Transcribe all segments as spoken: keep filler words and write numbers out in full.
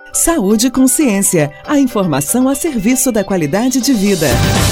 Saúde e Consciência, a informação a serviço da qualidade de vida.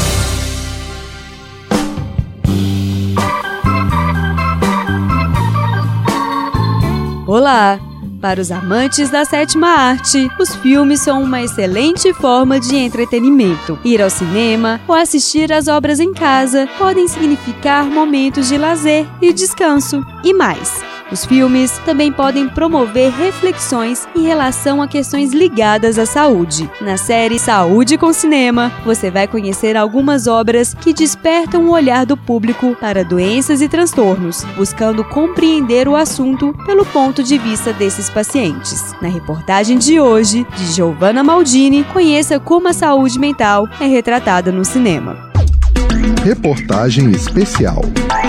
Olá! Para os amantes da sétima arte, os filmes são uma excelente forma de entretenimento. Ir ao cinema ou assistir às obras em casa podem significar momentos de lazer e descanso. E mais, os filmes também podem promover reflexões em relação a questões ligadas à saúde. Na série Saúde com Cinema, você vai conhecer algumas obras que despertam o olhar do público para doenças e transtornos, buscando compreender o assunto pelo ponto de vista desses pacientes. Na reportagem de hoje, de Giovanna Maldini, conheça como a saúde mental é retratada no cinema. Reportagem especial.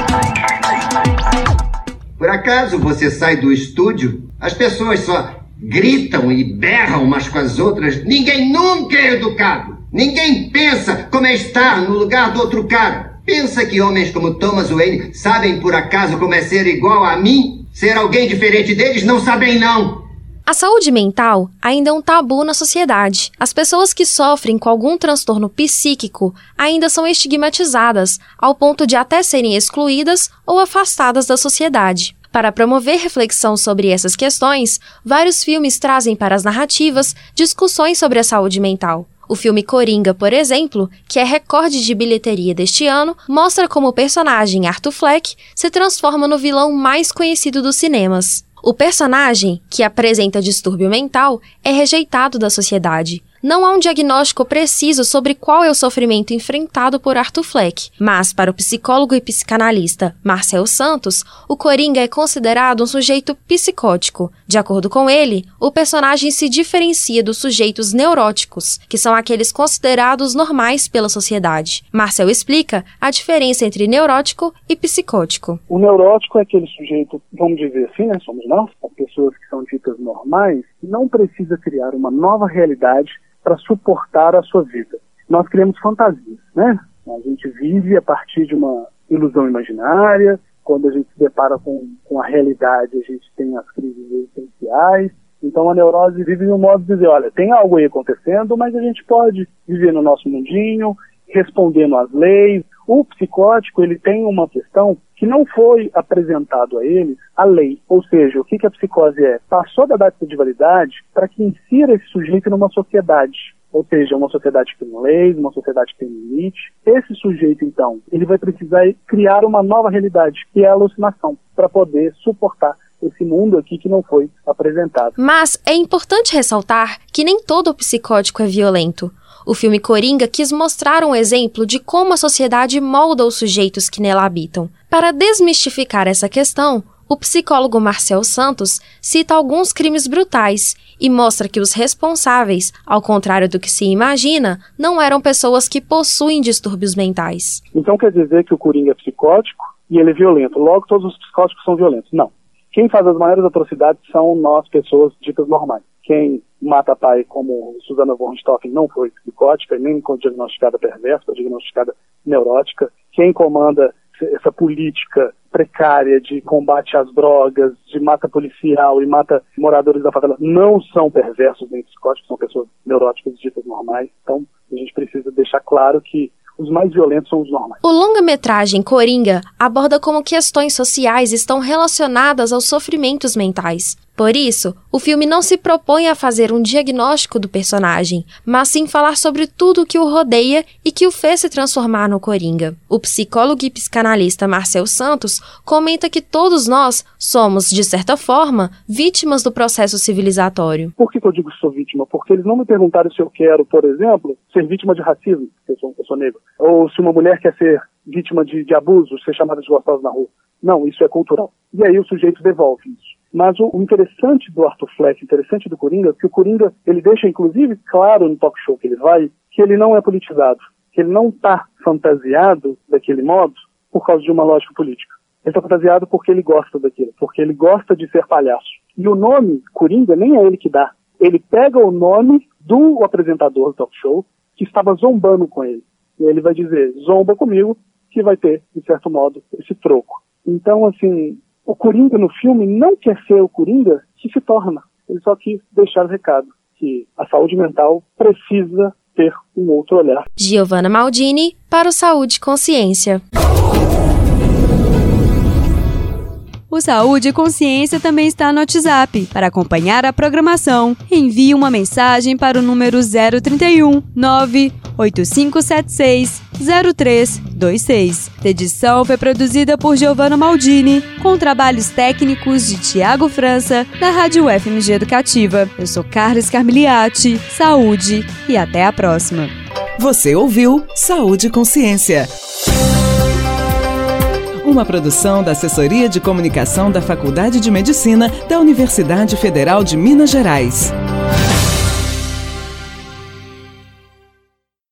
Por acaso você sai do estúdio, as pessoas só gritam e berram umas com as outras, ninguém nunca é educado. Ninguém pensa como é estar no lugar do outro cara. Pensa que homens como Thomas Wayne sabem por acaso como é ser igual a mim? Ser alguém diferente deles? Não sabem não. A saúde mental ainda é um tabu na sociedade. As pessoas que sofrem com algum transtorno psíquico ainda são estigmatizadas, ao ponto de até serem excluídas ou afastadas da sociedade. Para promover reflexão sobre essas questões, vários filmes trazem para as narrativas discussões sobre a saúde mental. O filme Coringa, por exemplo, que é recorde de bilheteria deste ano, mostra como o personagem Arthur Fleck se transforma no vilão mais conhecido dos cinemas. O personagem, que apresenta distúrbio mental, é rejeitado da sociedade. Não há um diagnóstico preciso sobre qual é o sofrimento enfrentado por Arthur Fleck, mas para o psicólogo e psicanalista Marcel Santos, o Coringa é considerado um sujeito psicótico. De acordo com ele, o personagem se diferencia dos sujeitos neuróticos, que são aqueles considerados normais pela sociedade. Marcel explica a diferença entre neurótico e psicótico. O neurótico é aquele sujeito, vamos dizer assim, né, somos nós, as pessoas que são ditas normais, não precisa criar uma nova realidade para suportar a sua vida. Nós criamos fantasias, né? A gente vive a partir de uma ilusão imaginária. Quando a gente se depara com, com a realidade, a gente tem as crises existenciais. Então a neurose vive no modo de dizer, olha, tem algo aí acontecendo, mas a gente pode viver no nosso mundinho, respondendo às leis. O psicótico, ele tem uma questão que não foi apresentado a ele a lei. Ou seja, o que, que a psicose é? Passou da data de validade para que insira esse sujeito numa sociedade. Ou seja, uma sociedade que tem leis, uma sociedade que tem limite. Esse sujeito, então, ele vai precisar criar uma nova realidade, que é a alucinação, para poder suportar esse mundo aqui que não foi apresentado. Mas é importante ressaltar que nem todo psicótico é violento. O filme Coringa quis mostrar um exemplo de como a sociedade molda os sujeitos que nela habitam. Para desmistificar essa questão, o psicólogo Marcel Santos cita alguns crimes brutais e mostra que os responsáveis, ao contrário do que se imagina, não eram pessoas que possuem distúrbios mentais. Então quer dizer que o Coringa é psicótico e ele é violento. Logo, todos os psicóticos são violentos. Não. Quem faz as maiores atrocidades são nós, pessoas ditas normais. Quem mata pai, como Susana von Richthofen, não foi psicótica, nem diagnosticada perversa, foi diagnosticada neurótica. Quem comanda essa política precária de combate às drogas, de mata policial e mata moradores da favela, não são perversos nem psicóticos, são pessoas neuróticas ditas normais. Então, a gente precisa deixar claro que os mais violentos são os normais. O longa-metragem Coringa aborda como questões sociais estão relacionadas aos sofrimentos mentais. Por isso, o filme não se propõe a fazer um diagnóstico do personagem, mas sim falar sobre tudo o que o rodeia e que o fez se transformar no Coringa. O psicólogo e psicanalista Marcel Santos comenta que todos nós somos, de certa forma, vítimas do processo civilizatório. Por que eu digo que sou vítima? Porque eles não me perguntaram se eu quero, por exemplo, ser vítima de racismo, porque eu sou, eu sou negro, ou se uma mulher quer ser vítima de, de abuso, ser chamada de gostosa na rua. Não, isso é cultural. E aí o sujeito devolve isso. Mas o, o interessante do Arthur Fleck, interessante do Coringa, é que o Coringa, ele deixa inclusive claro no talk show que ele vai, que ele não é politizado, que ele não está fantasiado daquele modo por causa de uma lógica política. Ele está fantasiado porque ele gosta daquilo, porque ele gosta de ser palhaço. E o nome Coringa nem é ele que dá. Ele pega o nome do apresentador do talk show que estava zombando com ele. E ele vai dizer, zomba comigo, que vai ter, de certo modo, esse troco. Então, assim, o Coringa no filme não quer ser o Coringa que se torna. Ele só quis deixar o recado, que a saúde mental precisa ter um outro olhar. Giovana Maldini, para o Saúde e Consciência. O Saúde e Consciência também está no WhatsApp. Para acompanhar a programação, envie uma mensagem para o número zero trinta e um, nove oito cinco sete seis, zero três dois seis. A edição foi produzida por Giovana Maldini, com trabalhos técnicos de Tiago França, da Rádio F M G Educativa. Eu sou Carlos Carmiliati. Saúde e até a próxima. Você ouviu Saúde e Consciência. Uma produção da Assessoria de Comunicação da Faculdade de Medicina da Universidade Federal de Minas Gerais.